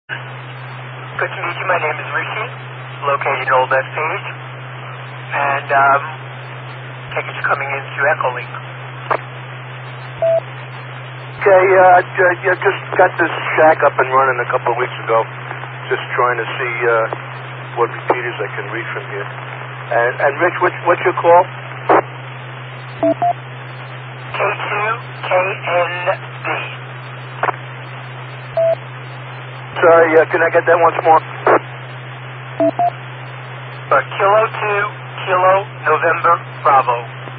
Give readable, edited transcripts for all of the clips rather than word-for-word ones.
Good to meet you. My name is Rishi, located in Old Bethpage, and tickets coming in through Echolink. Okay, just got this shack up and running a couple of weeks ago. Just trying to see what repeaters I can reach from here. And Rich, what's your call? K2KNB. Sorry, can I get that once more? Kilo 2, Kilo, November, Bravo.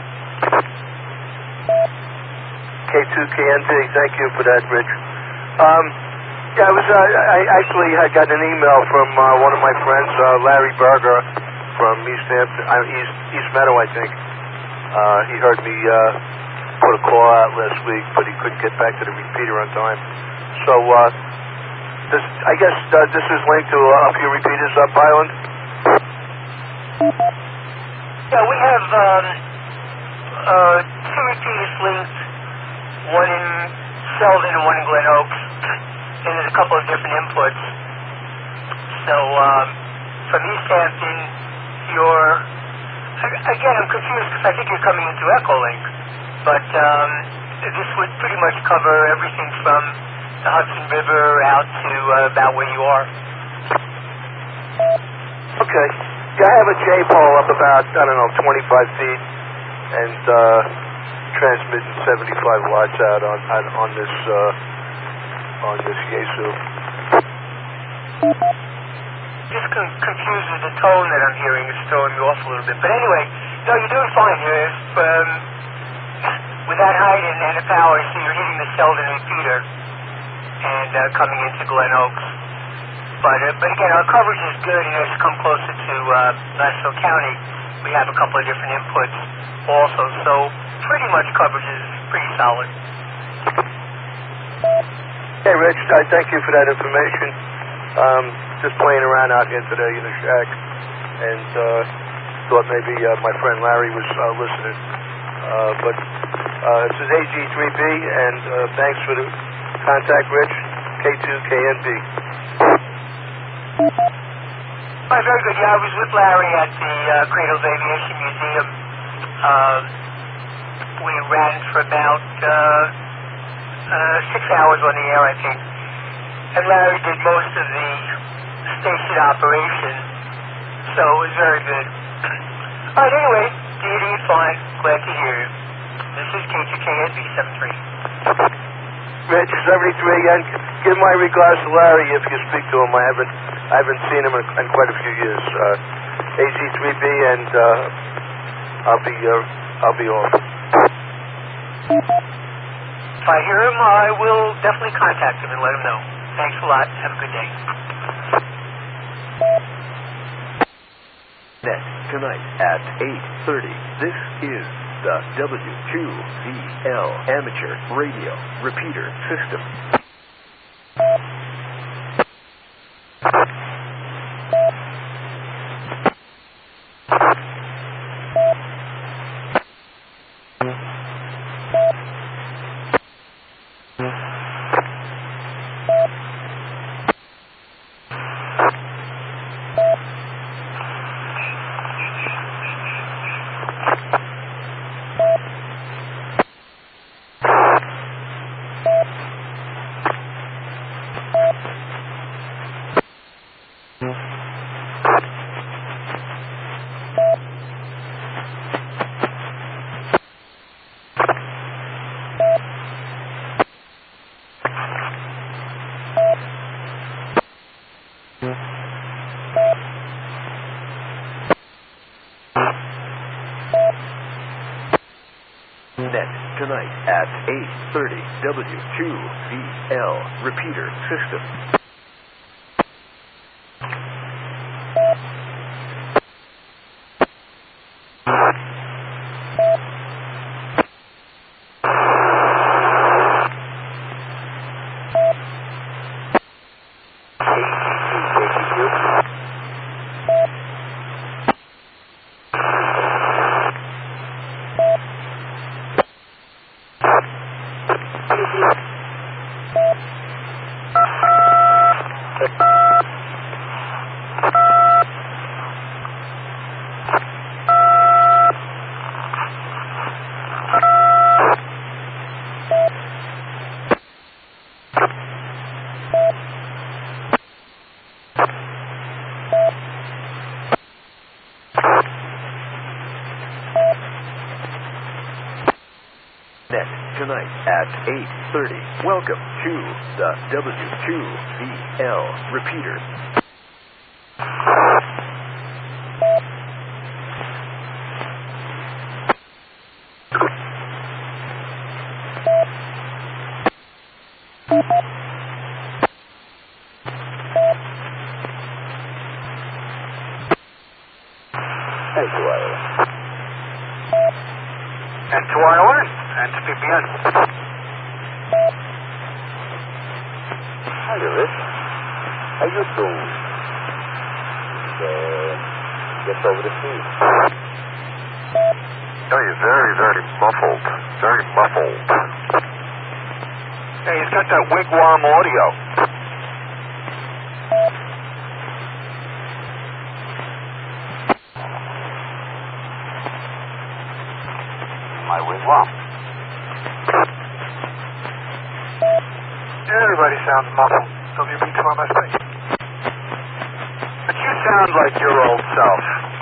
K2KNT, thank you for that, Rich. Yeah, I actually had gotten an email from one of my friends, Larry Berger, from East Meadow, I think. He heard me put a call out last week, but he couldn't get back to the repeater on time. So, I guess this is linked to a few repeaters up Island? Yeah, we have two repeaters linked, one in Selden and one in Glen Oaks, and there's a couple of different inputs. So, from East Hampton, again, I'm confused because I think you're coming into Echolink, but this would pretty much cover everything from the Hudson River out to about where you are. Okay. Yeah, I have a J-pole up about, 25 feet, and transmitting 75 watts out on this Yaesu. Just confused with the tone that I'm hearing. It's throwing me off a little bit. But anyway, no, you're doing fine here. With that height and the power, so you're hitting the Selden repeater and coming into Glen Oaks. But again, our coverage is good, and as you come closer to Nassau County, we have a couple of different inputs also. So pretty much coverage is pretty solid. Hey, Rich, thank you for that information. Just playing around out here today in the shack, and thought maybe my friend Larry was listening. But this is AG3B, and thanks for the contact, Rich. K2KNB. Right, very good. Yeah, I was with Larry at the Cradles Aviation Museum. We ran for about 6 hours on the air, I think. And Larry did most of the station operation, so it was very good. All right, anyway, the heating is fine. Glad to hear you. This is K2KNB 73. Rich, 73, and give my regards to Larry if you speak to him. I haven't seen him in quite a few years. AG3B, and I'll be off. If I hear him, I will definitely contact him and let him know. Thanks a lot. Have a good day. Next tonight at 8:30, this is the W2VL Amateur Radio Repeater System. Next tonight at 8:30, W2VL Repeater System. tonight at 8:30. Welcome to the W2VL repeater. And to Iowa, and to PPN. Hi, Rich. How you doing? Get over the sea. Oh, he's very, very muffled. Very muffled. Hey, he's got that wigwam audio. My wigwam. Everybody sounds muffled. WB2MSP. But you sound like your old self.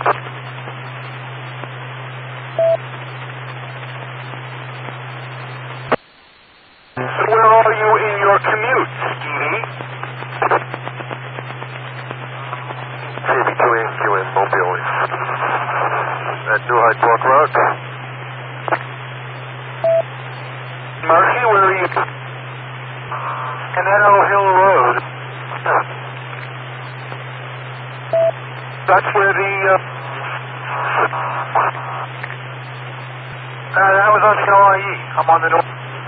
So where are you in your commute, Stevie? KB2AQ in Mobile. At New Hyde Park Road. Murphy, where are you? Canetto Hill Road. That's where the, that was on CLIE. I'm on the north.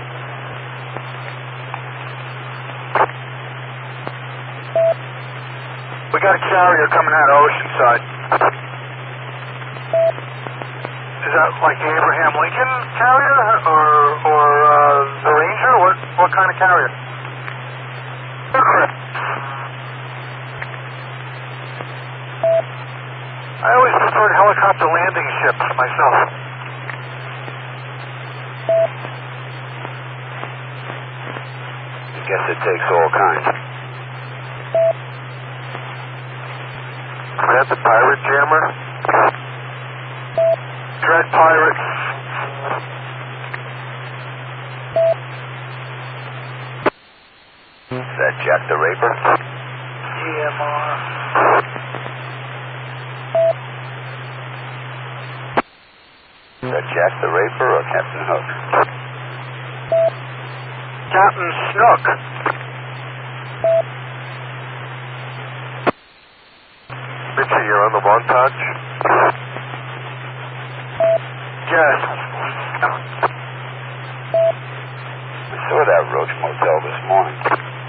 We got a carrier coming out of Oceanside. Is that like the Abraham Lincoln carrier or the Ranger? What kind of carrier? I always preferred helicopter landing ships myself. I guess it takes all kinds. Is that the pirate jammer? Dread Pirates. Is that Jack the Raper? GMR. Is that Jack the Raper or Captain Hook? Captain Snook. Richie, you're on the montage? Yes. I saw that Roach Motel this morning.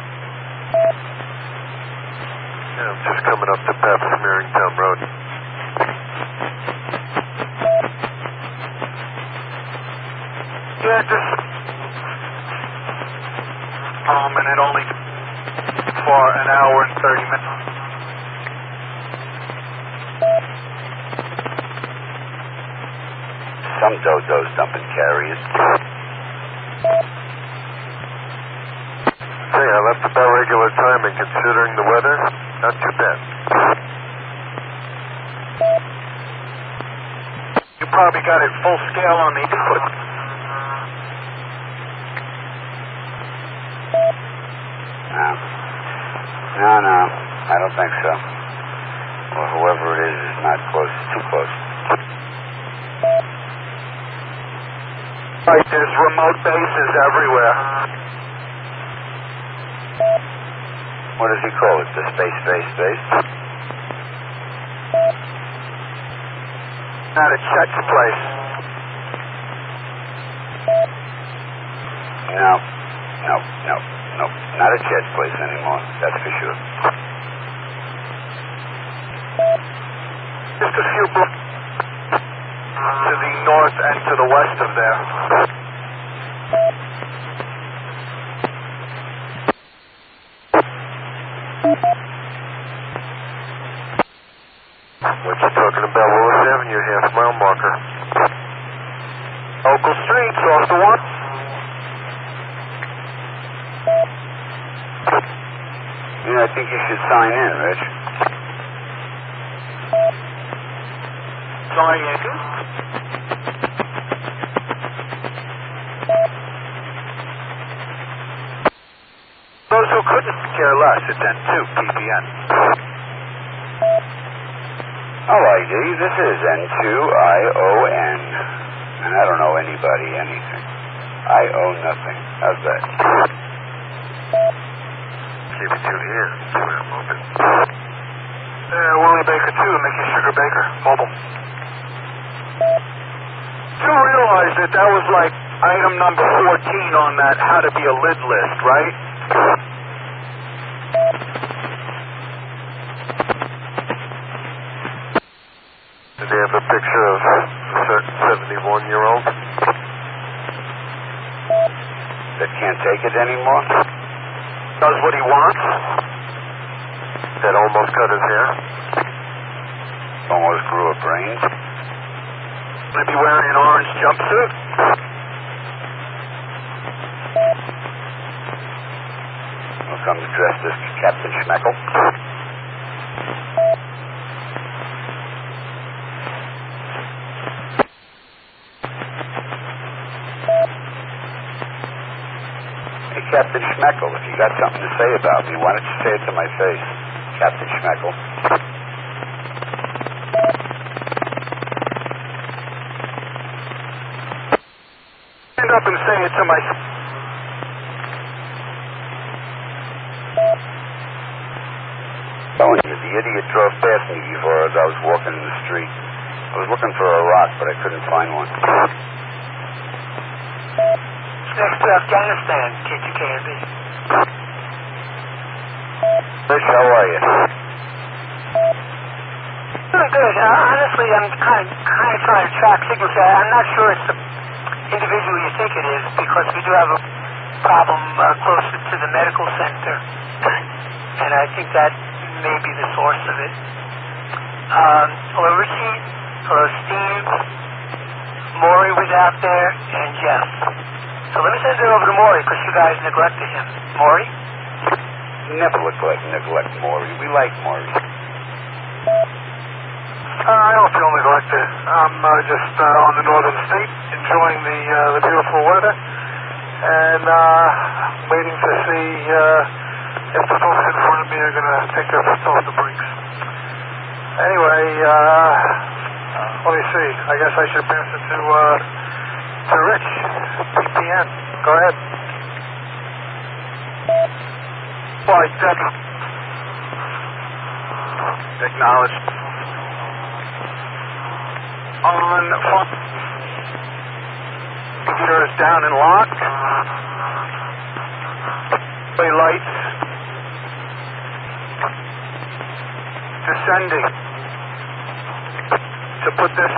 Yeah, I'm just coming up to Pep's Merringtown Road. Yeah, just... and it only for an hour and 30 minutes. Some dodos dumping carriers. Hey, I left about regular time, and considering the weather, not too bad. You probably got it full scale on the input. No, I don't think so. Well, whoever it is not close, too close. Right, there's remote bases everywhere. What does he call it? The space? Not at Chet's place. No. Not at Chet's place anymore, that's for sure. Just a few blocks to the north and to the west of there. What you talking about? Willis Avenue, half-mile marker. Local streets, off the one. Yeah, I think you should sign in, Rich. Sign in? care less. It's N2, PPN. Oh, ID, this is N2ION. And I don't owe anybody anything. I owe nothing. How's that? Keep it 2 here. Move it. Willie Baker 2, Mickey Sugar Baker, mobile. 2 realized that was like item number 14 on that how to be a lid list, right? Did they have a picture of a certain 71-year-old? That can't take it anymore? Does what he wants? That almost cut his hair? Almost grew a brain? Maybe wearing an orange jumpsuit? Who comes dressed as Captain Schmeckle? Hey, Captain Schmeckle, if you got something to say about me, why don't you say it to my face, Captain Schmeckle? Stand up and say it to my... Telling you, the idiot drove past me before as I was walking in the street. I was looking for a rock, but I couldn't find one. Next to Afghanistan, KTKNB. Rich, how are you? Doing good. Honestly, I'm kind of trying to track signature. I'm not sure it's the individual you think it is, because we do have a problem closer to the medical center, and I think that may be the source of it. Hello, Richie. Hello, Steve. Maury was out there, and Jeff. So let me send it over to Maury, because you guys neglected him. Maury? Never neglect Maury. We like Maury. I don't feel neglected. I'm just on the northern state, enjoying the beautiful weather, and waiting to see if the folks in front of me are going to take their foot off the brakes. Anyway, let me see. I guess I should pass it to Rich, PPN. Go ahead. Flight deck. Acknowledged. On computer is down and locked. Play lights. Descending. To put this...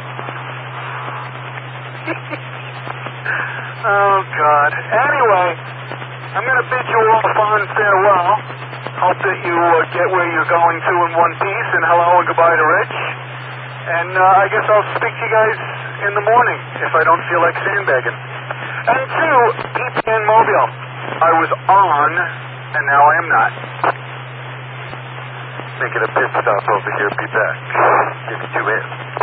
Oh, God. Anyway, I'm going to bid you all fond farewell. Hope that you get where you're going to in one piece, and hello and goodbye to Rich. And I guess I'll speak to you guys in the morning if I don't feel like sandbagging. And 2, PPN Mobile. I was on, and now I am not. Making a pit stop over here, be back. Give me 2 in.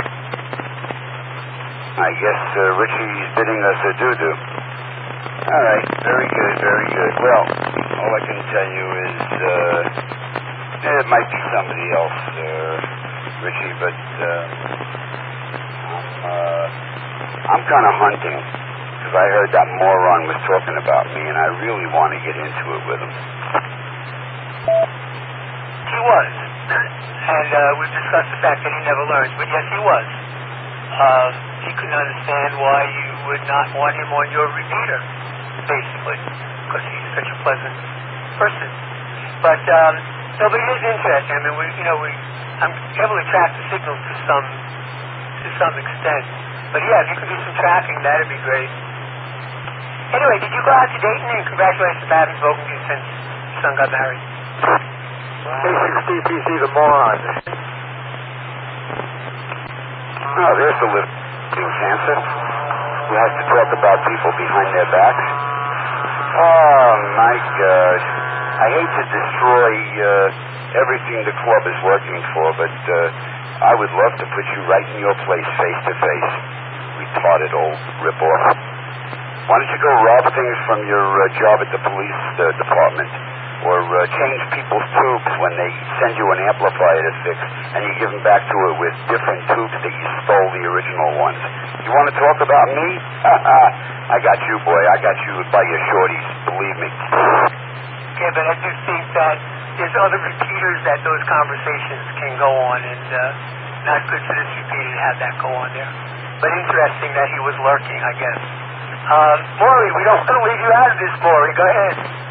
I guess Richie's bidding us adieu. All right, very good, very good. Well, all I can tell you is it might be somebody else, Richie, but I'm kind of hunting because I heard that moron was talking about me, and I really want to get into it with him. He was. And we've discussed the fact that he never learns, but yes, he was. He couldn't understand why you would not want him on your repeater, basically, because he's such a pleasant person. But no, but it is interesting. I mean, I'm able to track the signal to some extent. But yeah, if you could do some tracking, that'd be great. Anyway, did you go out to Dayton? And congratulations to having spoken to you since your son got married. Facing Steve PC, the moron. Oh, there's the living cancer who has to talk about people behind their backs. Oh, my God. I hate to destroy everything the club is working for, but I would love to put you right in your place, face to face. Retarded old ripoff. Why don't you go rob things from your job at the police department? or change people's tubes when they send you an amplifier to fix, and you give them back to it with different tubes that you stole the original ones. You want to talk about me? I got you, boy. I got you by your shorties, believe me. Yeah, but I do think that there's other repeaters that those conversations can go on, and not good for this repeater to have that go on there. But interesting that he was lurking, I guess. Maury, we don't want to leave you out of this, Maury. Go ahead.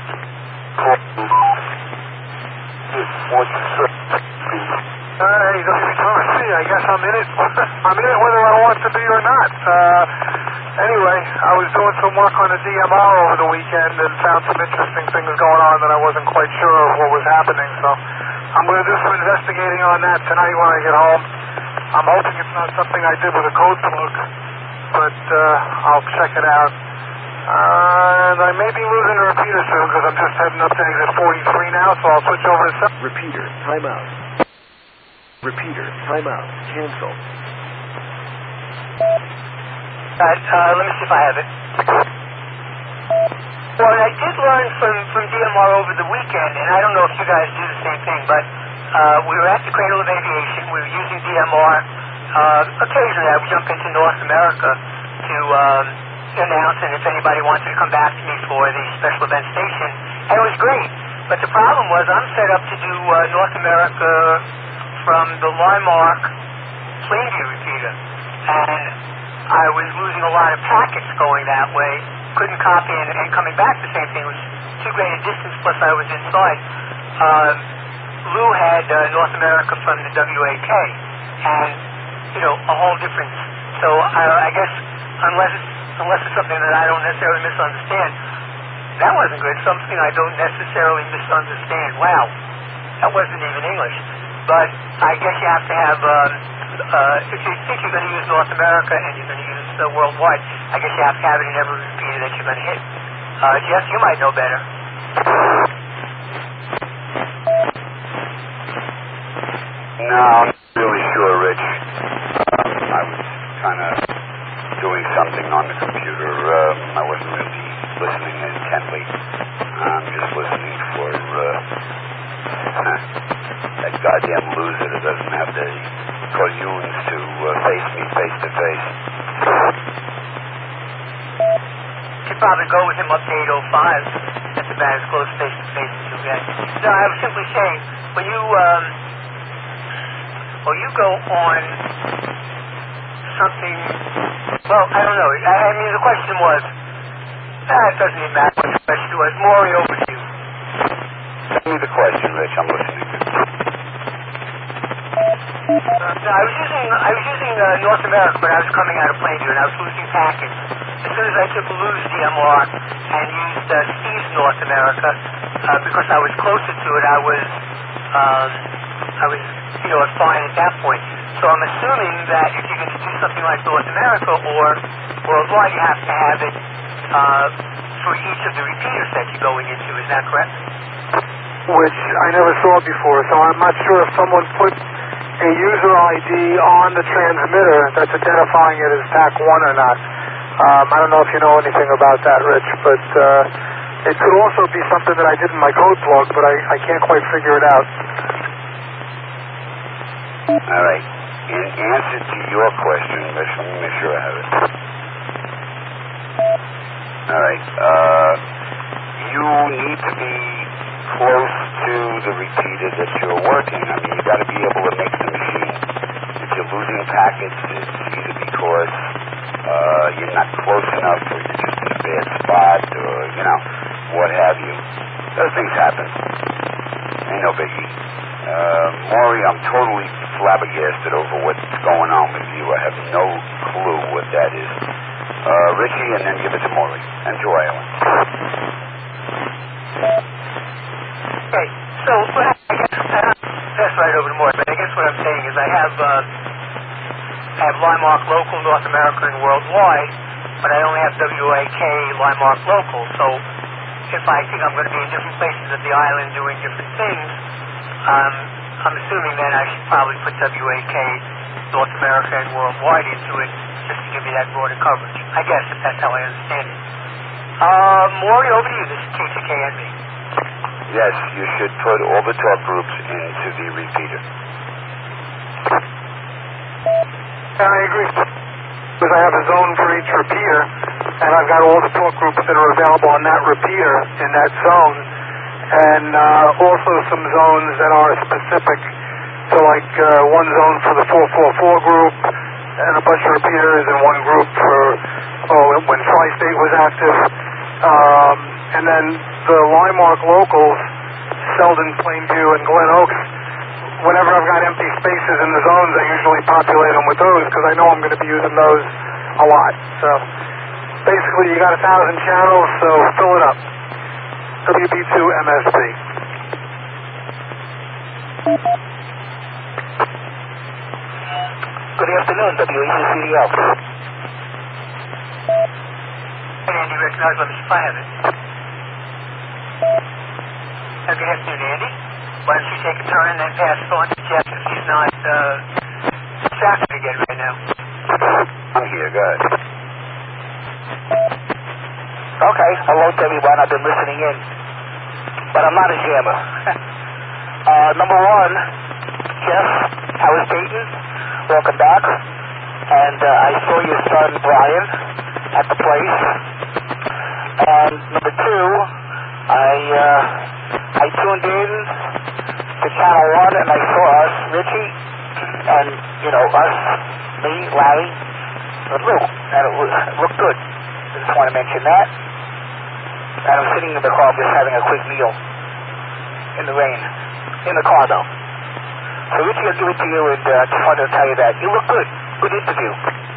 I guess I'm in it. I'm in it whether I want to be or not. Anyway, I was doing some work on the DMR over the weekend and found some interesting things going on that I wasn't quite sure of what was happening. So I'm going to do some investigating on that tonight when I get home. I'm hoping it's not something I did with a code plug, but I'll check it out. And I may be losing the repeater soon because I'm just heading up to exit 43 now, so I'll switch over to... Repeater, timeout. Repeater, timeout. Cancel. Let me see if I have it. Well, I did learn from DMR over the weekend, and I don't know if you guys do the same thing, but we were at the Cradle of Aviation. We were using DMR. Occasionally I would jump into North America to announce, and if anybody wanted to come back to me for the special event station, and it was great. But the problem was I'm set up to do North America from the Limark Plainview repeater, and I was losing a lot of packets going that way. Couldn't copy and coming back the same thing. It was too great a distance, plus I was inside. Lou had North America from the WAK, and, you know, a whole difference. So I guess unless it's something that I don't necessarily misunderstand, that wasn't good. Something I don't necessarily misunderstand. Wow, that wasn't even English. But I guess you have to have, if you think you're going to use North America and you're going to use worldwide, I guess you have to have it in every repeater that you're going to hit. Jeff, you might know better. No, I'm not really sure, Rich. I was kind of doing something on the computer. I wasn't really listening intently. I'm just listening for that goddamn loser that doesn't have the collunes to face me face to face. You could probably go with him up to 805. That's about as close face to face as you'll get. No, I was simply saying, when you go on something, well, I don't know. I mean, the question was, it doesn't even matter what the question was. Maury, over to you. Tell me the question, Rich. I'm listening. No, I was using North America when I was coming out of Plainview, and I was losing packets. As soon as I took Lou's DMR and used Steve's North America, because I was closer to it, I was fine at that point. So I'm assuming that if you're going to do something like North America or worldwide, you have to have it for each of the repeaters that you're going into. Is that correct? Which I never saw before, so I'm not sure if someone put a user ID on the transmitter that's identifying it as TAC 1 or not. I don't know if you know anything about that, Rich, but it could also be something that I did in my code plug, but I can't quite figure it out. All right. In answer to your question, Rich, let me make sure I have it. All right. You need to be close to the repeater that you're working. I mean, you got to be able to make the machine. If you're losing packets, it's either because you're not close enough, or you're just in a bad spot, or what have you. Those things happen. Ain't no biggie. Maury, I'm totally flabbergasted over what's going on with you. I have no clue what that is. Richie, and then give it to Maury. And to Ireland. Okay, so I guess that's right over to Maury, but I guess what I'm saying is I have Limark local, North America, and worldwide, but I only have WAK Limark local, so if I think I'm going to be in different places of the island doing different things, I'm assuming then I should probably put WAK North America and worldwide into it just to give me that broader coverage. I guess, if that's how I understand it. Maury, over to you. This is KCKNB. yes, you should put all the talk groups into the repeater. I agree. Because I have a zone for each repeater, and I've got all the talk groups that are available on that repeater in that zone, and also some zones that are specific to, like, one zone for the 444 group, and a bunch of repeaters in one group for when Tri-State was active. And then the Limemark locals, Selden, Plainview, and Glen Oaks, whenever I've got empty spaces in the zones, I usually populate them with those because I know I'm going to be using those a lot. So basically, you got 1,000 channels, so fill it up. WB2 MSP. Good afternoon, WACCDL. Andy, recognize let me see if I have it. Good afternoon, Andy. Why don't you take a turn and then pass it on to Jeff if he's not distracted again right now? I'm here, go ahead. Okay, hello to everyone. I've been listening in, but I'm not a jammer. Number one, Jeff, how is Dayton? Welcome back. And I saw your son, Brian, at the place. And number two, I tuned in to Channel 1 and I saw us, Richie, and, you know, us, me, Larry, and Lou, and it looked good. I just want to mention that. And I'm sitting in the car just having a quick meal in the rain. In the car, though. So, Richie, I'll give it to you, and I just wanted to tell you that. You look good. Good interview.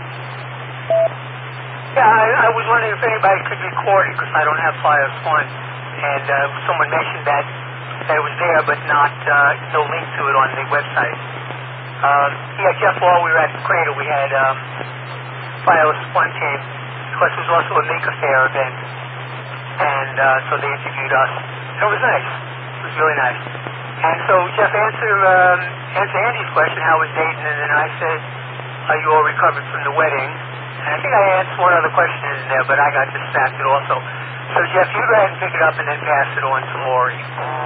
Yeah, I was wondering if anybody could record it because I don't have Flyers One. And someone mentioned that it was there, but not no link to it on the website. Yeah, Jeff, while we were at the Cradle, we had Flyers One came because it was also a Maker Fair event. And so they interviewed us. It was nice. It was really nice. And so Jeff answer Andy's question, how was Dayton? And then I said, are you all recovered from the wedding? And I think I answered one other question in there, but I got distracted also. So Jeff, you go ahead and pick it up and then pass it on to Maury.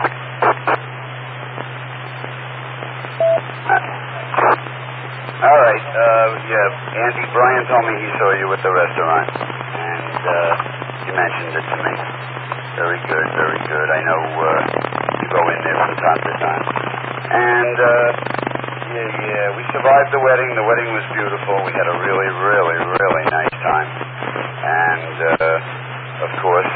All right, yeah, Andy, Brian told me he saw you at the restaurant, and you mentioned it to me. Very good, very good. I know you go in there from time to time. And, yeah, we survived the wedding. The wedding was beautiful. We had a really, really, really nice time. And, of course,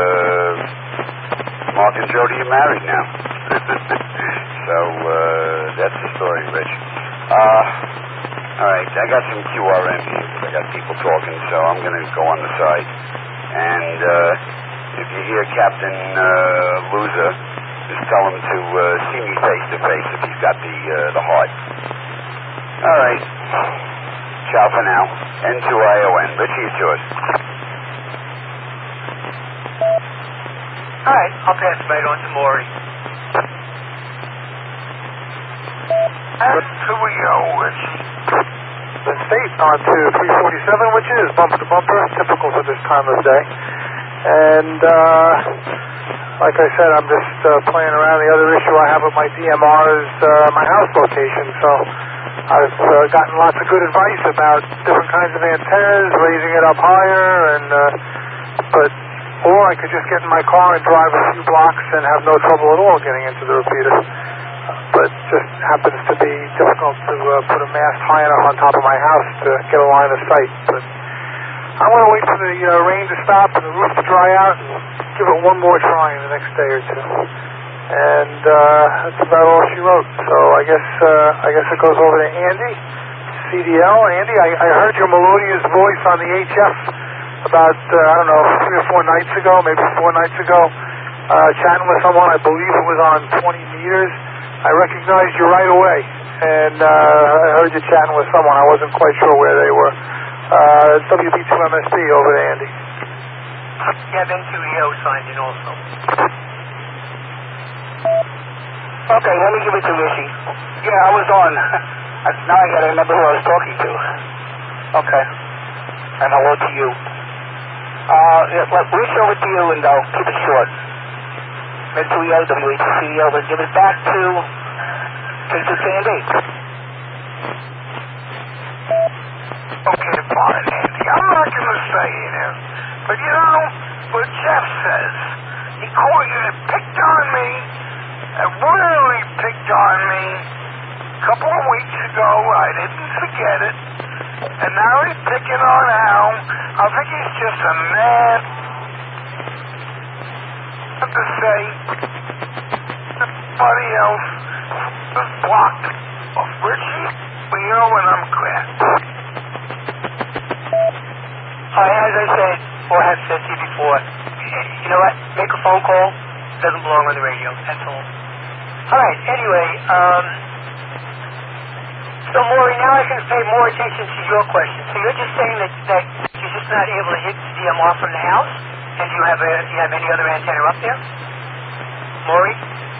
Mark and Jody are married now. So, that's the story, Rich. All right, I got some QRM here because I got people talking, so I'm going to go on the side. And, if you hear Captain Loser, just tell him to see me face to face if he's got the heart. All right. Ciao for now. N2ION. Richie, it's yours. All right, I'll pass it right on to Maury. Here we go, Richie. The state on to 347, which is bumper to bumper, typical for this time of day. And, like I said, I'm just playing around. The other issue I have with my DMR is my house location. So I've gotten lots of good advice about different kinds of antennas, raising it up higher, and or I could just get in my car and drive a few blocks and have no trouble at all getting into the repeater. But just happens to be difficult to put a mast high enough on top of my house to get a line of sight. But I want to wait for the rain to stop and the roof to dry out and give it one more try in the next day or two. And that's about all she wrote. So I guess it goes over to Andy, CDL. Andy, I heard your melodious voice on the HF about, 3 or 4 nights ago, maybe 4 nights ago, chatting with someone. I believe it was on 20 meters. I recognized you right away. And I heard you chatting with someone. I wasn't quite sure where they were. WB2 MSP over to Andy. Yeah, N2EO signed in also. Okay, let me give it to Richie. Yeah, I was on. Now I gotta remember who I was talking to. Okay. And hello to you. Reach over to you and I'll keep it short. Mr. EO, WHCDL, we'll give it back to KND. Okay, fine, Andy. I'm not going to say it, but you know what Jeff says? He picked on me, really picked on me. A couple of weeks ago, I didn't forget it, and now he's picking on Al. I think he's just a man. I have to say, everybody else is blocked off Richie, Leo, and I'm Grant. As I said, or have said to you before, you know what? Make a phone call. Doesn't belong on the radio. That's all. All right. Anyway, so Maury, now I can pay more attention to your question. So you're just saying that you're just not able to hit DMR from the house, and do you have any other antenna up there, Maury?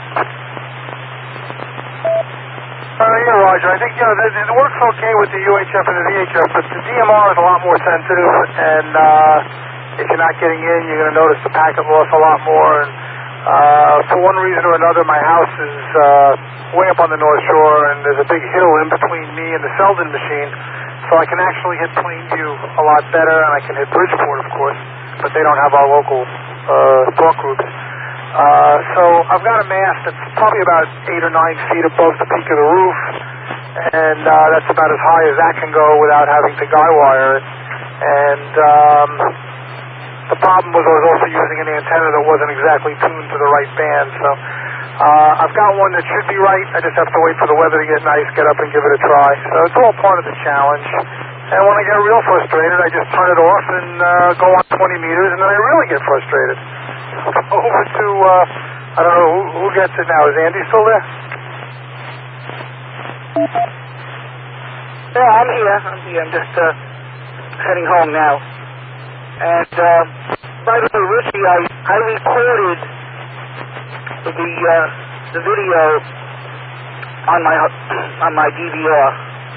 Yeah, Roger. I think it works okay with the UHF and the VHF, but the DMR is a lot more sensitive, and if you're not getting in, you're going to notice the packet loss a lot more. And for one reason or another, my house is way up on the North Shore, and there's a big hill in between me and the Selden machine, so I can actually hit Plainview a lot better, and I can hit Bridgeport, of course, but they don't have our local talk groups. So I've got a mast that's probably about 8 or 9 feet above the peak of the roof, and that's about as high as that can go without having to guy wire it. And the problem was I was also using an antenna that wasn't exactly tuned to the right band. So I've got one that should be right. I just have to wait for the weather to get nice, get up and give it a try. So it's all part of the challenge. And when I get real frustrated, I just turn it off and go on 20 meters, and then I really get frustrated. Over to, I don't know, who gets it now? Is Andy still there? Yeah, I'm here. I'm just heading home now. And by the way, Richie, I recorded the video on my DVR.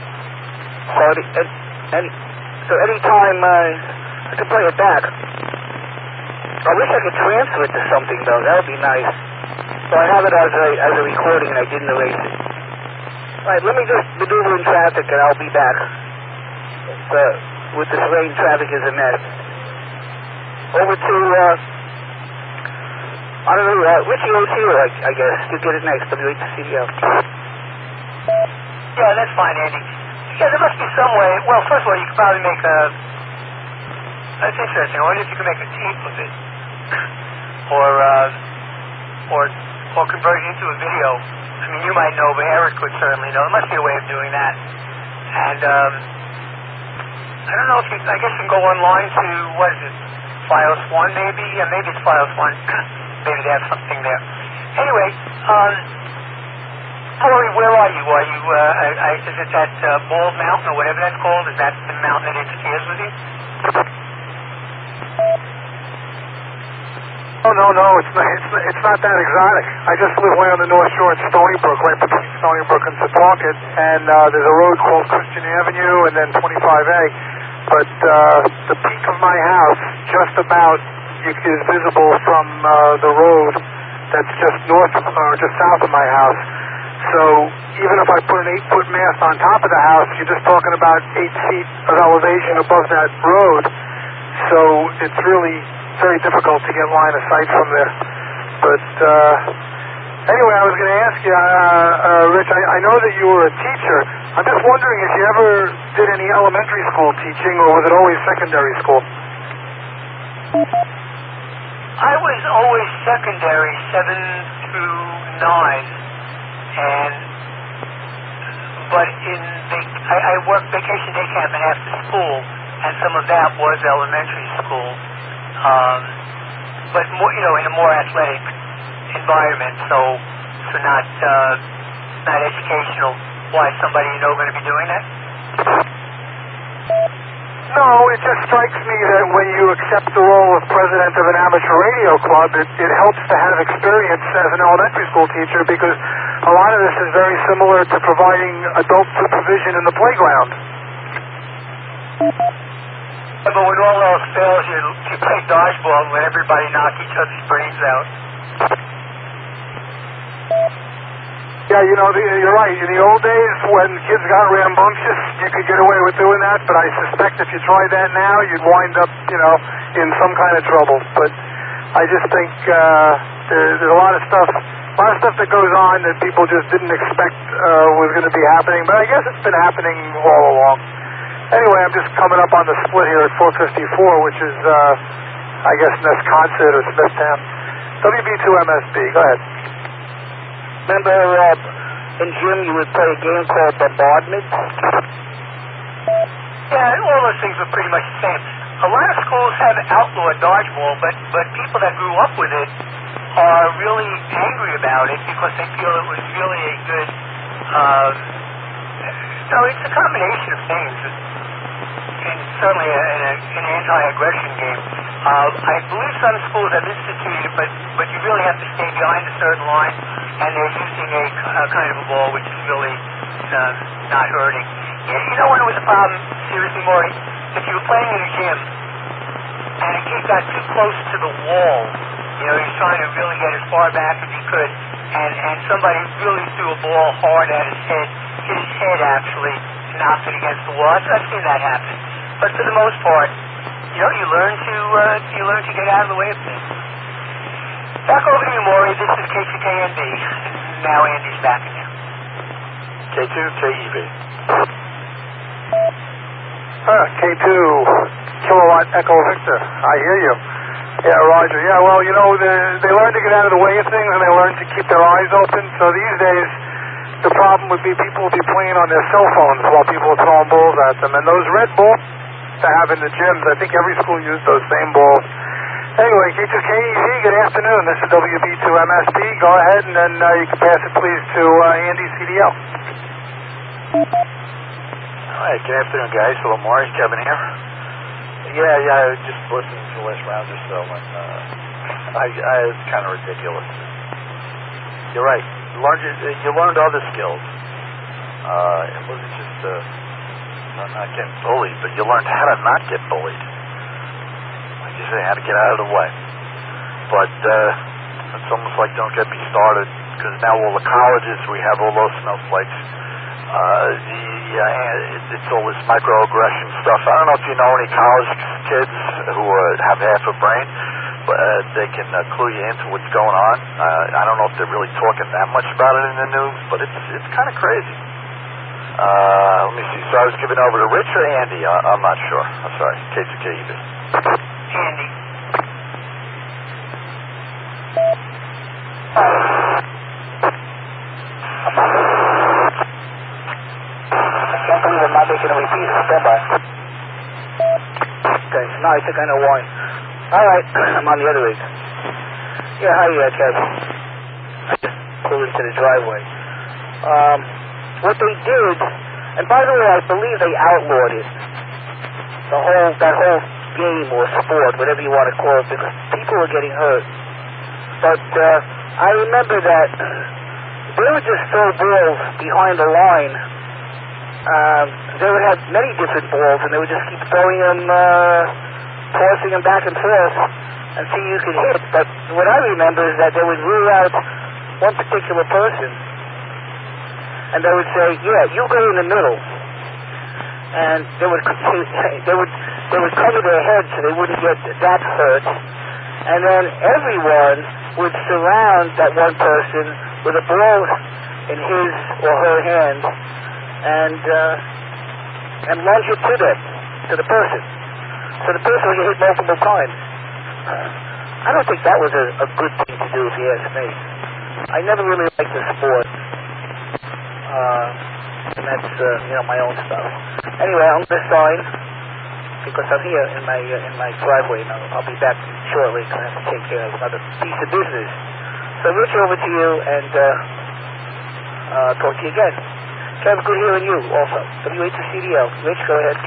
So anytime I can play it back. I wish I could transfer it to something, though. That would be nice. So I have it as a recording, and I didn't erase it. All right, let me just maneuver in traffic, and I'll be back. With this rain, traffic is a mess. Over to, I don't know, Richie O's here, I guess. You get it next, WHCDL. Yeah, that's fine, Andy. Yeah, there must be some way. Well, first of all, you could probably make that's interesting. I wonder if you can make a tape of it, or convert it into a video. I mean, you might know, but Eric would certainly know. There must be a way of doing that. And I don't know if I guess you can go online to, what is it, Fios 1 maybe? Yeah, maybe it's Fios 1. Maybe they have something there. Anyway, Corey, where are you? Is it that Bald Mountain or whatever that's called? Is that the mountain that interferes with you? Oh, no, it's not that exotic. I just live way on the North Shore in Stony Brook, right between Stony Brook and Setauket, and there's a road called Christian Avenue and then 25A. But the peak of my house just about is visible from the road that's just north or just south of my house. So even if I put an 8-foot mast on top of the house, you're just talking about 8 feet of elevation above that road. So it's really very difficult to get line of sight from there. But anyway, I was going to ask you, Rich, I know that you were a teacher. I'm just wondering if you ever did any elementary school teaching, or was it always secondary school? I was always secondary, 7 through 9. But I worked vacation day camp and after school, and some of that was elementary school. But more, in a more athletic environment, so not educational. Why, somebody going to be doing that? No, it just strikes me that when you accept the role of president of an amateur radio club, it helps to have experience as an elementary school teacher, because a lot of this is very similar to providing adult supervision in the playground. Yeah, but when all else fails, you play dodgeball and let everybody knock each other's brains out. Yeah, you're right. In the old days, when kids got rambunctious, you could get away with doing that, but I suspect if you tried that now, you'd wind up, in some kind of trouble. But I just think there's a lot of stuff that goes on that people just didn't expect was going to be happening, but I guess it's been happening all along. Anyway, I'm just coming up on the split here at 454, which is, I guess, Nesconset or Smithtown. WB2MSB, go ahead. Remember, in gym you would play a game called Bombardment? Yeah, all those things were pretty much the same. A lot of schools have outlawed dodgeball, but people that grew up with it are really angry about it because they feel it was really a good, it's a combination of things. And certainly an anti-aggression game. I believe some schools have instituted it, but you really have to stay behind a certain line, and they're using a kind of a ball which is really not hurting. When it was a problem, seriously, Maury, if you were playing in a gym and a kid got too close to the wall, he was trying to really get as far back as he could, and somebody really threw a ball hard at his head actually knocked it against the wall. I've seen that happen. But for the most part, you learn to get out of the way of things. Back over to you, Maury. This is K2KNB. Now Andy's back again. K2KEB. K2 Kilowatt Echo Victor. I hear you. Yeah, Roger. Yeah, well, they learn to get out of the way of things, and they learn to keep their eyes open. So these days, the problem would be people would be playing on their cell phones while people are throwing balls at them. And those red balls to have in the gyms, I think every school used those same balls. Anyway, K2KEZ, good afternoon. This is WB2MSB. Go ahead, and then you can pass it, please, to Andy CDL. All right, good afternoon, guys. Hello, Maury. Kevin here. Yeah, I was just listening to the last round or so, and it's kind of ridiculous. You're right. You learned other skills. It wasn't just not getting bullied, but you learned how to not get bullied. Like you say, how to get out of the way. But it's almost like don't get me started, because now all the colleges, we have all those snowflakes. It's all this microaggression stuff. I don't know if you know any college kids who have half a brain, but they can clue you into what's going on. I don't know if they're really talking that much about it in the news, but it's kind of crazy. Let me see. So I was giving over to Rich or Andy? I'm not sure. I'm sorry. K2KEB. Andy. I can't believe I'm not making a repeat. Stand by. Okay, so now I think I know why. All right, I'm on the other end. Yeah, hi, Kev. I just pulled into the driveway. What they did, and by the way, I believe they outlawed it. That whole game or sport, whatever you want to call it, because people were getting hurt. But I remember that they would just throw balls behind the line. They would have many different balls, and they would just keep throwing them, tossing them back and forth, and see who you could hit. But what I remember is that they would rule out one particular person, and they would say, "Yeah, you go in the middle," and they would cover their heads so they wouldn't get that hurt, and then everyone would surround that one person with a ball in his or her hand, and launch it to the person. So the person would get hit multiple times. I don't think that was a good thing to do, if you ask me. I never really liked the sport. And that's, my own stuff. Anyway, I'm going to sign, because I'm here in my driveway, and I'll be back shortly, because I have to take care of another piece of business. So, Rich, over to you, and talk to you again. Kev, good hearing you also. W8CDL. Rich, go ahead.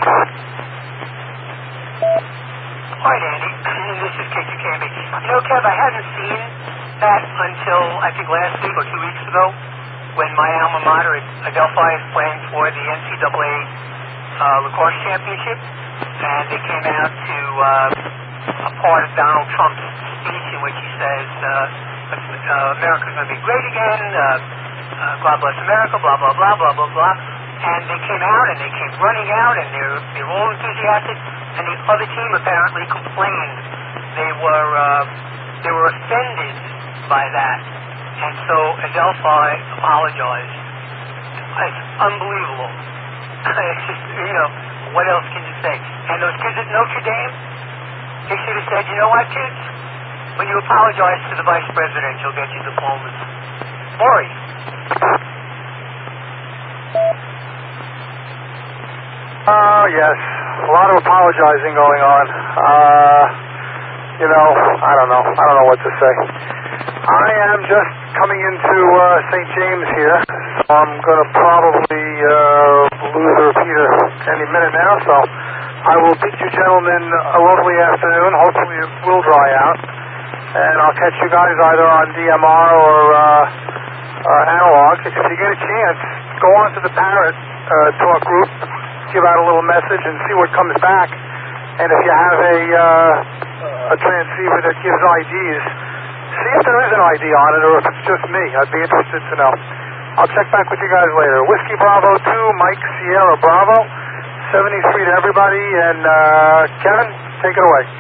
Hi, Andy. This is K2KNB. Kev, I hadn't seen that until, I think, last week or 2 weeks ago, when my alma mater at Adelphi is playing for the NCAA lacrosse championship, and they came out to a part of Donald Trump's speech in which he says America's going to be great again, God bless America, blah, blah, blah, blah, blah, blah. And they came out, and they came running out, and they were all enthusiastic, and the other team apparently complained. They were offended by that. And so Adelphi apologized. It's unbelievable. It's just, what else can you say? And those kids at Notre Dame, they should have said, you know what, kids? When you apologize to the vice president, you'll get your diplomas. Maury. Yes. A lot of apologizing going on. I don't know what to say. I am just coming into St. James here, so I'm going to probably lose a repeater any minute now, so I will bid you gentlemen a lovely afternoon. Hopefully it will dry out, and I'll catch you guys either on DMR or analog. If you get a chance, go on to the Parrot talk group, give out a little message, and see what comes back. And if you have a transceiver that gives IDs, see if there is an ID on it or if it's just me. I'd be interested to know. I'll check back with you guys later. Whiskey Bravo 2, Mike Sierra Bravo, 73 to everybody, and Kevin, take it away.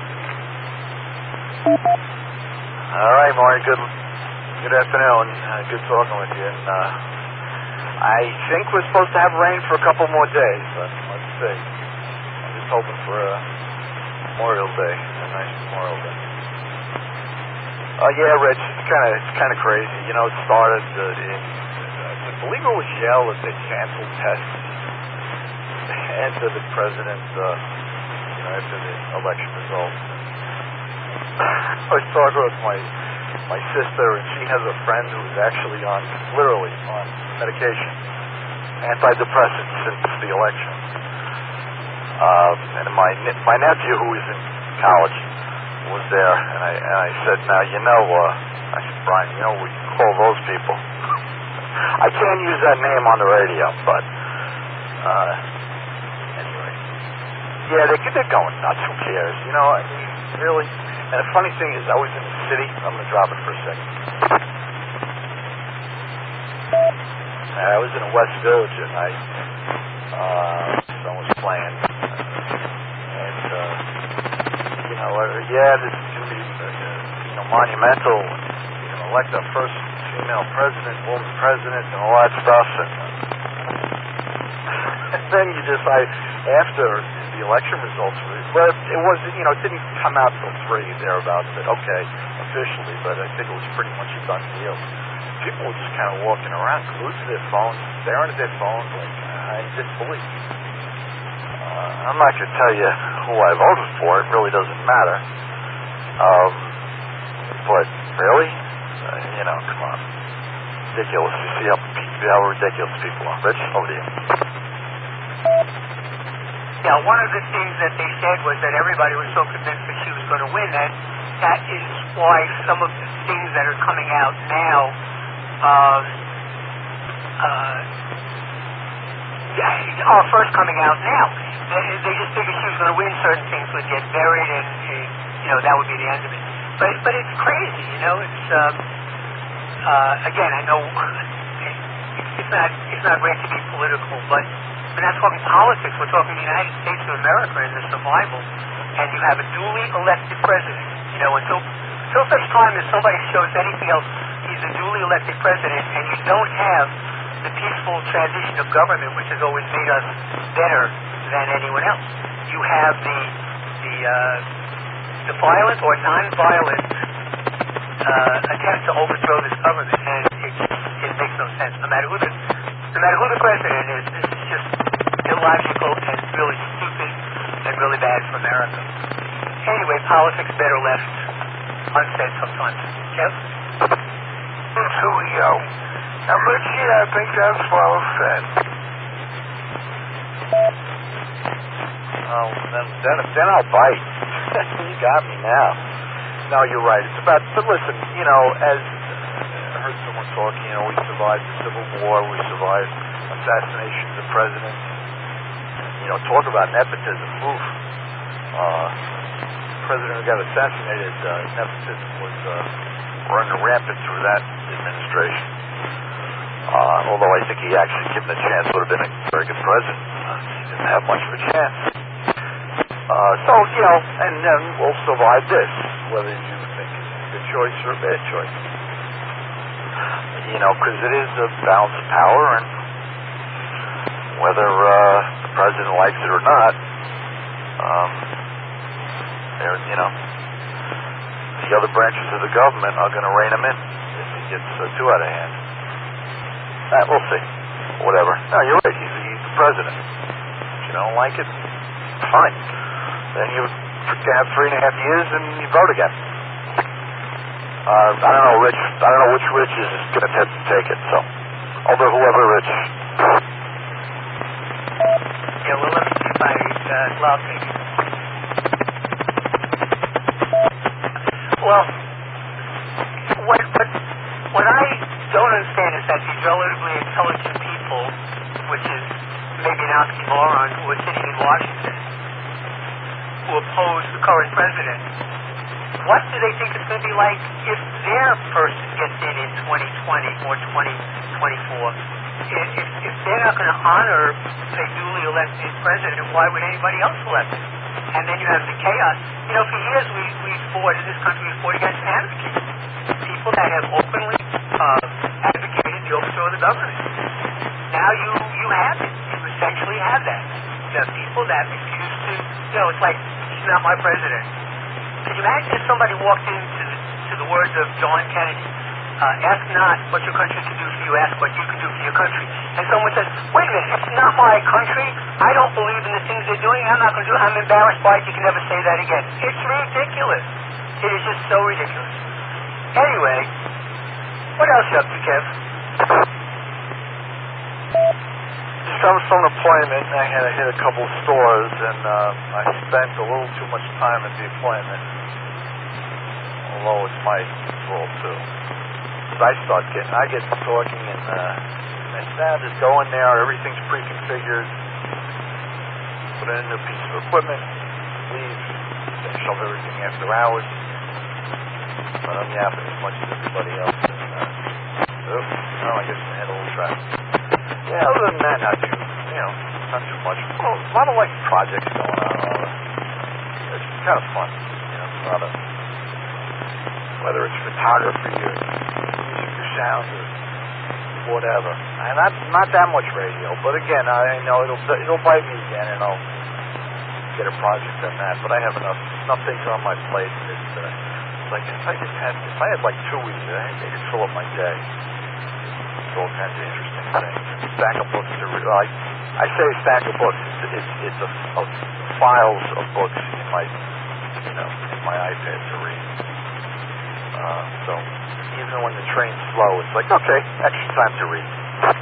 All right, Maury, good afternoon. Good talking with you. And I think we're supposed to have rain for a couple more days, but let's see. I'm just hoping for a Memorial Day, a nice Memorial Day. Yeah, Rich, it's kind of crazy. It started I believe it was Yale that they canceled tests after the president, after the election results. I was talking with my sister, and she has a friend who is actually literally on medication, antidepressants since the election. And my nephew, who is in college, was there, and I said, now, I said, Brian, we can call those people. I can't use that name on the radio, but anyway. Yeah, they're going nuts. Who cares? Really. And the funny thing is, I was in the city. I'm going to drop it for a second. I was in a West Village at night. Someone was playing. This is going to be, monumental. Elect our first female president, woman president, and all that stuff. And then you decide, after the election results, it didn't come out till 3 thereabouts, that okay, officially, but I think it was pretty much a done deal. People were just kind of walking around, glued to their phones, staring at their phones like in disbelief. I'm not going to tell you who I voted for. It really doesn't matter. But really, come on, ridiculous. You see how ridiculous people are. Rich, over to you. Yeah, one of the things that they said was that everybody was so convinced that she was going to win that is why some of the things that are coming out now are first coming out now. They just figured she was going to win, certain things would get buried, and that would be the end of it. But it's crazy, It's again, I know it's not great to be political, but we're not talking politics. We're talking the United States of America and the survival. And you have a duly elected president. Until such time as somebody shows anything else, he's a duly elected president, and you don't have the peaceful transition of government, which has always made us better than anyone else. You have the violent or non-violent attempt to overthrow this government, and it makes no sense. No matter who the president is, this is just illogical and really stupid and really bad for America. Anyway, politics better left unsaid sometimes. Kev? Tulio. Now, Richie, I think that's well said. Oh, then I'll bite. You got me now. No, you're right. It's about, but listen, as I heard someone talking, we survived the Civil War, we survived assassination of the president. Talk about nepotism. Oof. The president who got assassinated, nepotism was running rampant through that administration. Although I think he actually, given a chance, would have been a very good president. He didn't have much of a chance. So, and then we'll survive this, whether you think it's a good choice or a bad choice. Because it is a balance of power, and whether the president likes it or not, the other branches of the government are going to rein him in if he gets too out of hand. We'll see. Whatever. No, you're right. He's the president. If you don't like it, fine. Then you have 3.5 years and you vote again. I don't know, Rich. I don't know which Rich is going to take it. So, although whoever Rich. Yeah, well, let me see if I'll take it. Well, what I don't understand is that these relatively intelligent people, which is maybe an oxymoron, who are sitting in Washington, who oppose the current president, what do they think it's going to be like if their person gets in 2020 or 2024? If they're not going to honor a duly elected president, why would anybody else elect him? And then you have the chaos. For years we fought in this country, we fought against anarchy. People that have openly advocated the overthrow of the government. Now you have it. You essentially have that. You have people that refuse to, it's like, he's not my president. Can you imagine if somebody walked into the words of John Kennedy, ask not what your country can do for you, ask what you can do for your country. And someone says, wait a minute, it's not my country. I don't believe in the things they're doing. I'm not going to do it. I'm embarrassed by it. You can never say that again. It's ridiculous. It is just so ridiculous. Anyway, what else you up to, Kev? Just coming from an appointment, I had to hit a couple of stores, and I spent a little too much time at the appointment, although it's my fault too. I get to talking, and I said, just go in there, everything's pre-configured, put in a new piece of equipment, leave, finish up everything after hours, but I'm yapping as much as everybody else, and I guess I had a little traffic. Yeah, other than that, not too much. Well, a lot of projects going on, it's kind of fun, a lot of, whether it's photography or sound or whatever, and not that much radio. But again, I know it'll bite me again, and I'll get a project on that. But I have enough things on my plate. It's like if I had like 2 weeks, I could fill up my day with all kinds of interesting things. Stack of books to read. I say a stack of books. It's a files of books in my iPad to read. So even when the train's slow, it's like, okay, extra time to read.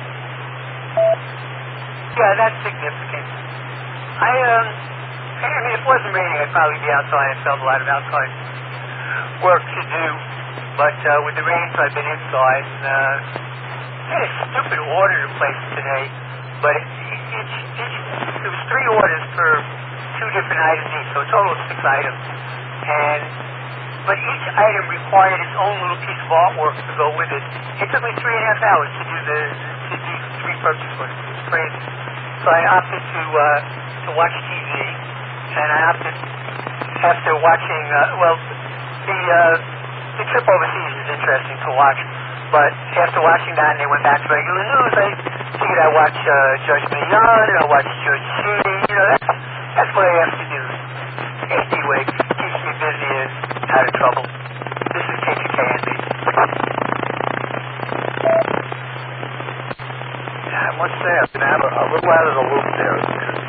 Yeah, that's significant. I mean, if it wasn't raining, I'd probably be outside. I felt a lot of outside work to do. But with the rain, so I've been inside. And I had a stupid order to place today. But there was 3 orders for 2 different items each, so a total of 6 items. But each item required its own little piece of artwork to go with it. It took me 3.5 hours to do the 3 purchase orders. It was crazy. So I opted to watch TV, and I opted after watching. The trip overseas is interesting to watch, but after watching that, and they went back to regular news, I figured I'd watch Judge Millon, and I'll watch Judge Judy. That's what I have to do. Anyway, keeps me busy and out of trouble. This is KQKNB. Yeah, I must say I've been a little out of the loop there because,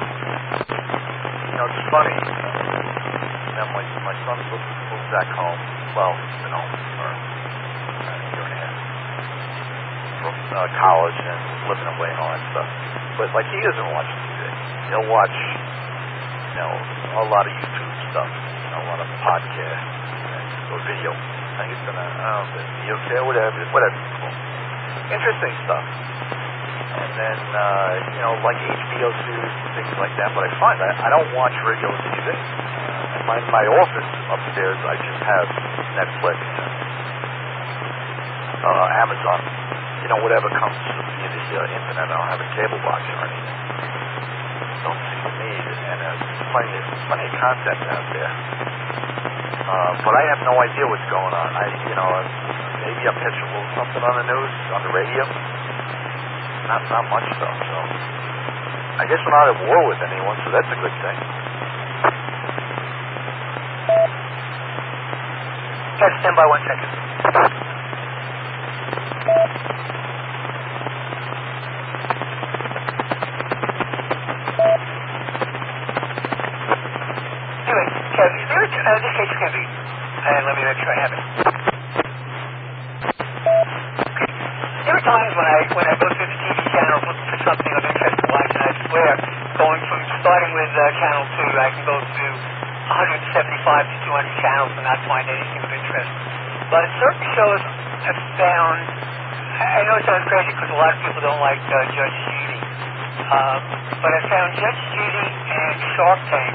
it's funny. My son moved back home. Well, he's been home for a year and a half from college and living away and all that stuff. But he doesn't watch TV. He'll watch, a lot of YouTube stuff, a lot of podcasts or video. I think it's video care, whatever you call it. Interesting stuff. And then, like HBO series and things like that. But I find I don't watch regular TV. In my office upstairs, I just have Netflix and Amazon. whatever comes via the internet. I don't have a cable box or anything. Don't seem to me, and there's plenty of content out there. But I have no idea what's going on. Maybe I catch a little something on the news, on the radio. Not much though. So I guess we're not at war with anyone, so that's a good thing. Okay, stand by 1 second. Anyway, Kev, this case can be, and let me make sure I have it. Okay. There are times when I go through the TV channels looking for something of interest to watch, and I swear, starting with channel 2, I can go through 175 to 200 channels and not find anything of interest. But certain shows have found, I know it sounds crazy because a lot of people don't like Judge Judy, but I found Judge Judy and Shark Tank.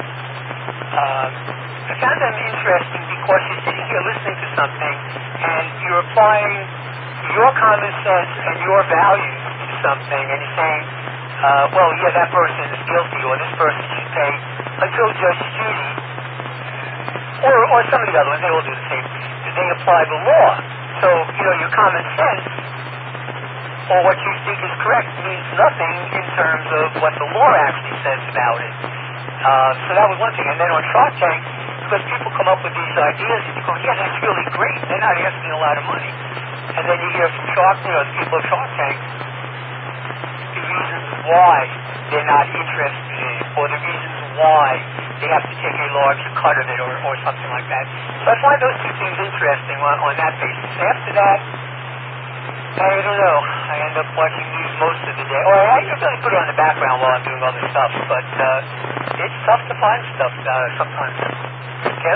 I found them interesting because you're sitting here listening to something and you're applying your common sense and your values to something, and you're saying, well, yeah, that person is guilty, or this person should pay, until Judge Judy, or some of the other ones, they all do the same. They apply the law. So, your common sense, or what you think is correct, means nothing in terms of what the law actually says about it. So that was one thing. And then on Shark Tank, because people come up with these ideas, and you go, yeah, that's really great. They're not asking a lot of money. And then you hear from the people of Shark Tank, the reasons why they're not interested in it, or the reasons why they have to take a larger cut of it, or something like that. So I find those two things interesting on that basis. After that, I don't know. I end up watching news most of the day. Or I really put it on the background while I'm doing other stuff, but it's tough to find stuff sometimes. Kev?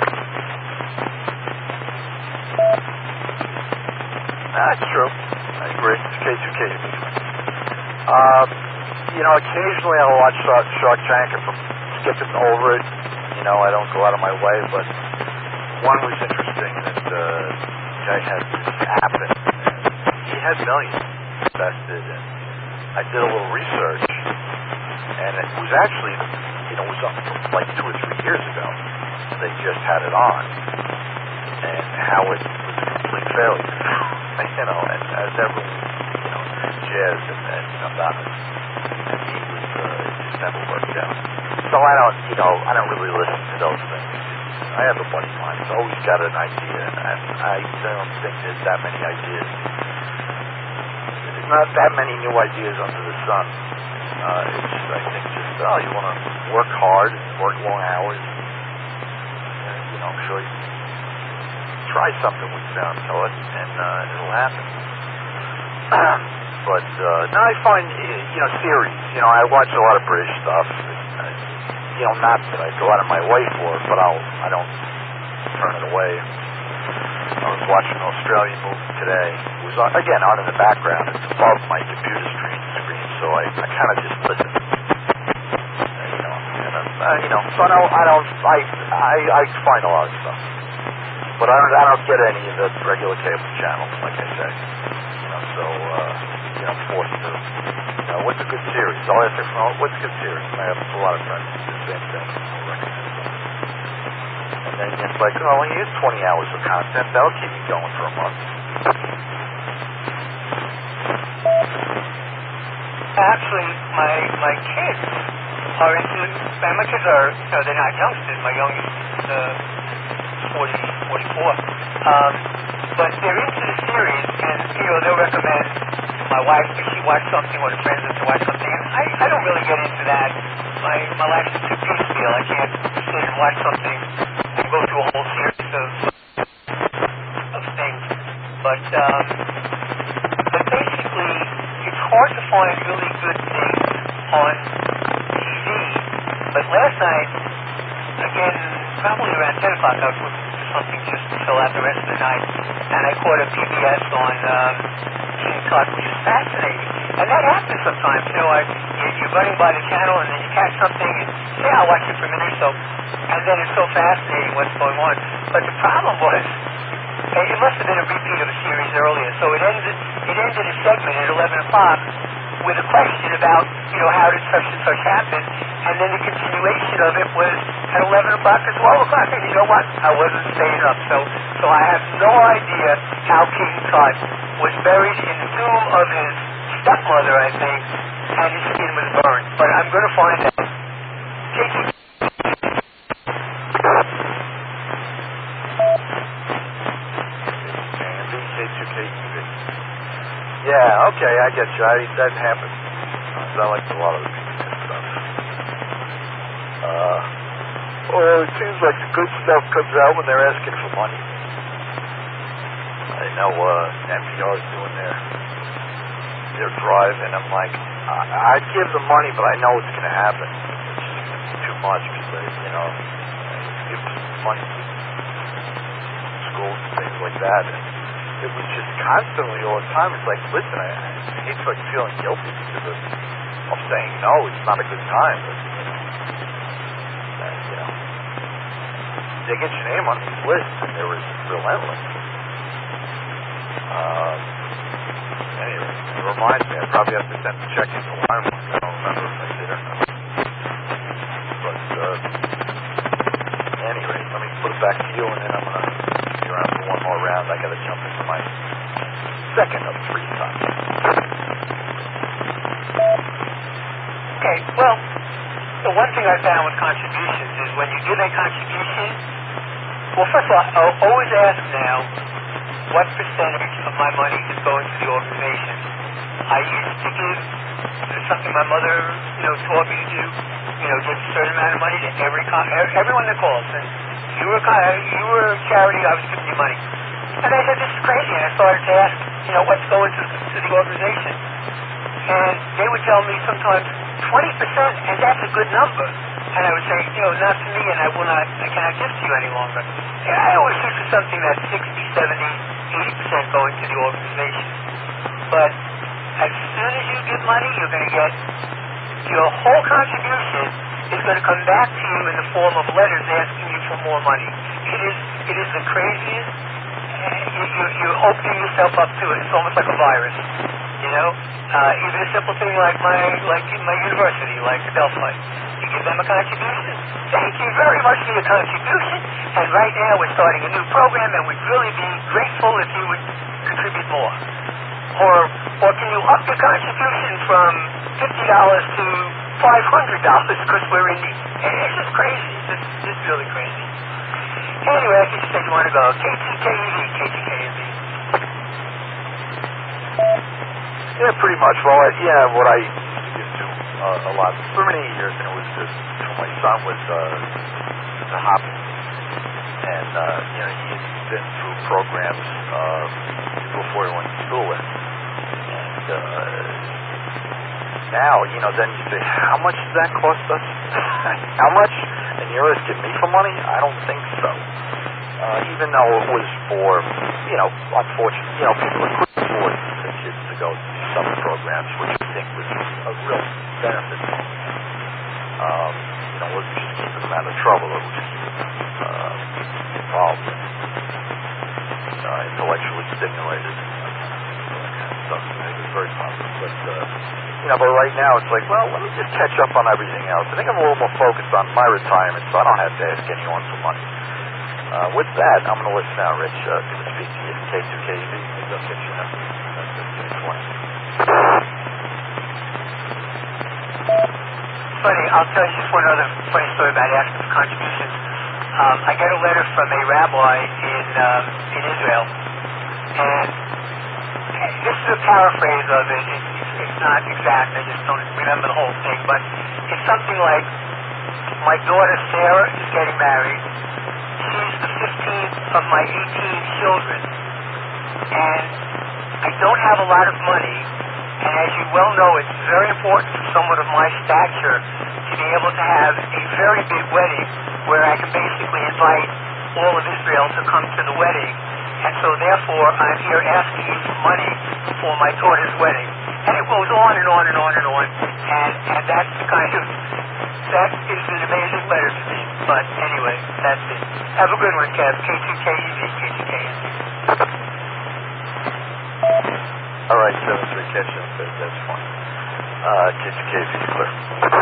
That's true. I agree. It's case to case. Occasionally I'll watch Shark Tank if I'm skipping over it. I don't go out of my way, but one was interesting that guy had this app, and he had millions invested, and I did a little research, and it was actually, it was up like 2 or 3 years ago, and they just had it on, and how it was a complete failure, and as everyone, jazz and about it, and he was, it just never worked out. So I don't really listen to those things. I have a buddy of mine who's always got an idea, and I don't think there's that many ideas. There's not that many new ideas under the sun. It's, I think, just, you want to work hard, work long hours, and, I'm sure you try something with sound to it, and it'll happen. But, no, I find, series. I watch a lot of British stuff. Not that I go out of my way for it, but I don't turn it away. I was watching an Australian movie today. It was, again, on in the background. It's above my computer screen, so I kind of just listen. So I find a lot of stuff. But I don't get any of the regular cable channels, like I say. I'm forced to. What's a good series? I'll ask her, what's a good series? And I have a lot of friends who do the same thing. I'll recommend them. And then it's like, here's 20 hours of content. That'll keep me going for a month. Actually, my kids are into, my kids are, they're not youngsters. My youngest is 44. But they're into the series, and, they'll recommend my wife if she watched something, or the friends if they watch something. And I don't really get into that. My life's too piecemeal. I can't sit and watch something and go through a whole series of things. But basically, it's hard to find really good things on TV. But last night, again, probably around 10 o'clock, I was looking for something just to fill out the rest of the night, and I caught a PBS on King Tut, which is fascinating. And that happens sometimes. You're running by the channel, and then you catch something, and say, I'll watch it for a minute or so, and then it's so fascinating what's going on. But the problem was, it must have been a repeat of a series earlier, so it ended a segment at 11 o'clock with a question about, how did such and such happen, and then the continuation of it was at 11 o'clock to 12 o'clock, and you know what? I wasn't staying up, so I have no idea how King Tut was buried in the tomb of his stepmother, I think, and his skin was burned, but I'm going to find out. Yeah, okay, I get you. That happens. I like a lot of the pieces and stuff. Well, it seems like the good stuff comes out when they're asking for money. I know NPR's doing their drive, and I'm like, I'd give them money, but I know it's going to happen. It's just going to be too much because they, give money to schools and things like that. And it was just constantly all the time. It's like, listen, I hate feeling guilty because of saying no. It's not a good time, but they get your name on these lists, and they were relentless. Anyway, it reminds me, I probably have to send a check into Wyoming. I don't remember if I did or not. But anyway, let me put it back to you, and then I'm going to be around for one more round. I got to jump into my second of 3 times. Okay, well, the one thing I found with contributions is when you give a contribution, well, first of all, I'll always ask now what percentage of my money is going to the organization. I used to give something my mother, taught me to do, give a certain amount of money to everyone that calls. And you were a charity, I was giving you money. And I said, this is crazy. And I started to ask, what's going to the organization. And they would tell me sometimes 20%, and that's a good number. And I would say, not to me, and I cannot give to you any longer. And I always shoot for something that's 60, 70, 80% going to the organization. But as soon as you give money, you're going to get your whole contribution is going to come back to you in the form of letters asking you for more money. It is the craziest. You're opening yourself up to it. It's almost like a virus. Even a simple thing like my university, like Adelphi. You give them a contribution. Thank you very much for your contribution. And right now we're starting a new program, and we'd really be grateful if you would contribute more. Or can you up your contribution from $50 to $500 because we're in need? It's just crazy. It's just really crazy. Anyway, I think you said you want to go KTKEV, KTKEV. Yeah, pretty much. Well, what I used to give to a lot for many years, and it was when my son was a hobby, and he had been through programs before he went to school, and now, then you say, how much does that cost us? How much? And you're asking me for money? I don't think so. Even though it was for, unfortunately, people that couldn't afford the kids to go to summer programs, which I think was a real benefit. It wasn't just keeping them out of trouble, it was keeping them involved and intellectually stimulated and that kind of stuff. It was very positive. But right now it's like, well, let me just catch up on everything else. I think I'm a little more focused on my retirement, so I don't have to ask anyone for money. With that, I'm going to listen now, Rich. Good to speak to you. K2KEV. Maybe I'll catch you now. Funny, I'll tell you just one other funny story about asking for contributions. I got a letter from a rabbi in Israel, and this is a paraphrase of it. It's not exact. I just don't remember the whole thing, but it's something like, my daughter Sarah is getting married. She's the 15th of my 18 children, and I don't have a lot of money, and as you well know, it's very important for someone of my stature to be able to have a very big wedding where I can basically invite all of Israel to come to the wedding, and so therefore I'm here asking you for money for my daughter's wedding. And it goes on and on and on and on, and that's the kind of, that is an amazing letter to me. But anyway, that's it. Have a good one, Kev. K2KEV, KTKEV. All All right, 7-3, catch you. That's fine. Casey's clear.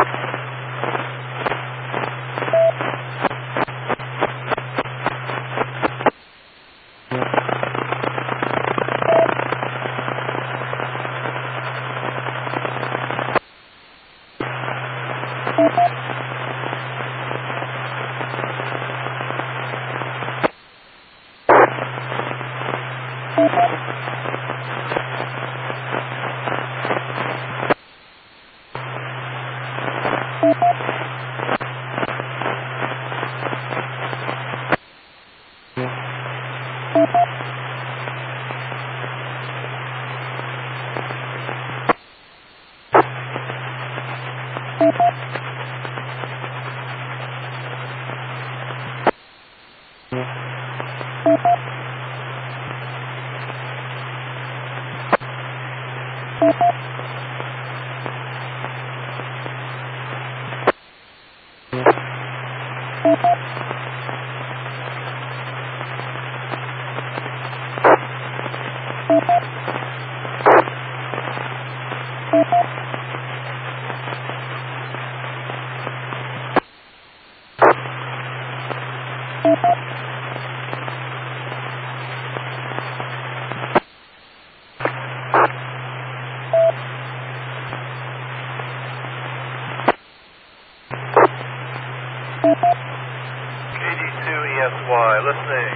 KD2ESY, listening.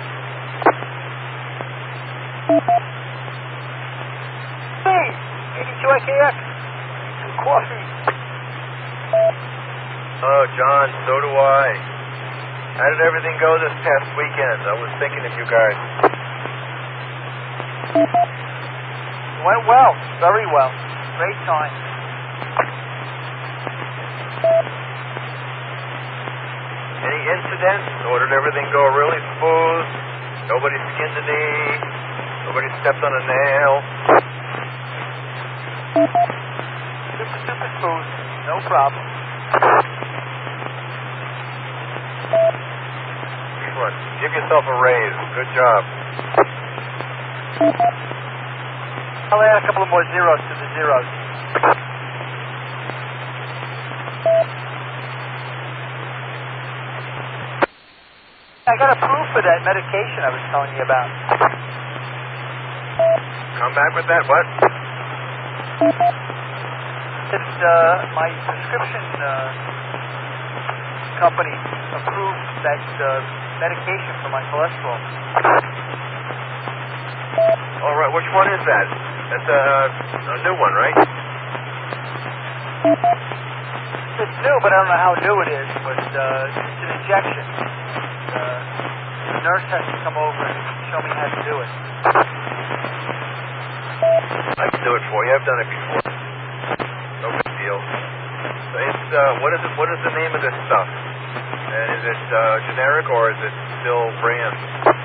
Hey, 82IKX. Coffee. Oh, John, so do I. How did everything go this past weekend? I was thinking of you guys. Went well, very well. Great time. Any incidents, or did everything go really smooth? Nobody skinned a knee? Nobody stepped on a nail? Super smooth. No problem. Excellent. Give yourself a raise. Good job. I'll add a couple of more zeros to the zeros. I got approved for that medication I was telling you about. Come back with that, what? It's my prescription company approved that medication for my cholesterol. All right, which one is that? That's a new one, right? It's new, but I don't know how new it is. But it's an injection. The nurse has to come over and show me how to do it. I can do it for you. I've done it before. No big deal. It's what is the name of this stuff? And is it generic or is it still brand?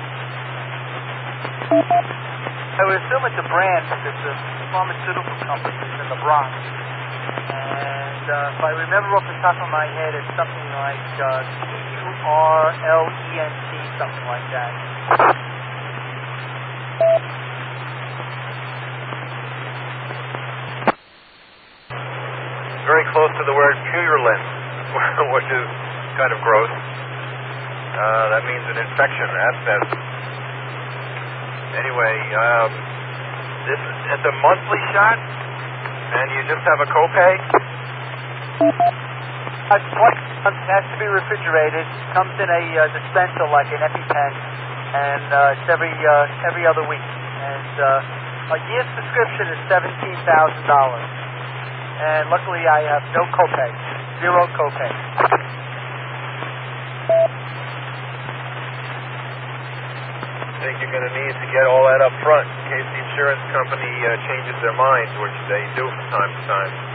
I would assume it's a brand because it's a pharmaceutical company that's in the Bronx. And if I remember off the top of my head, it's something like CURLENT, something like that. Very close to the word purulent, which is kind of gross. That means an infection, abscess. Anyway, it's a monthly shot, and you just have a copay? It has to be refrigerated. Comes in a dispenser like an EpiPen, and it's every other week. And a year's prescription is $17,000. And luckily, I have no copay, zero copay. I think you're going to need to get all that up front in case the insurance company changes their minds, which they do from time to time.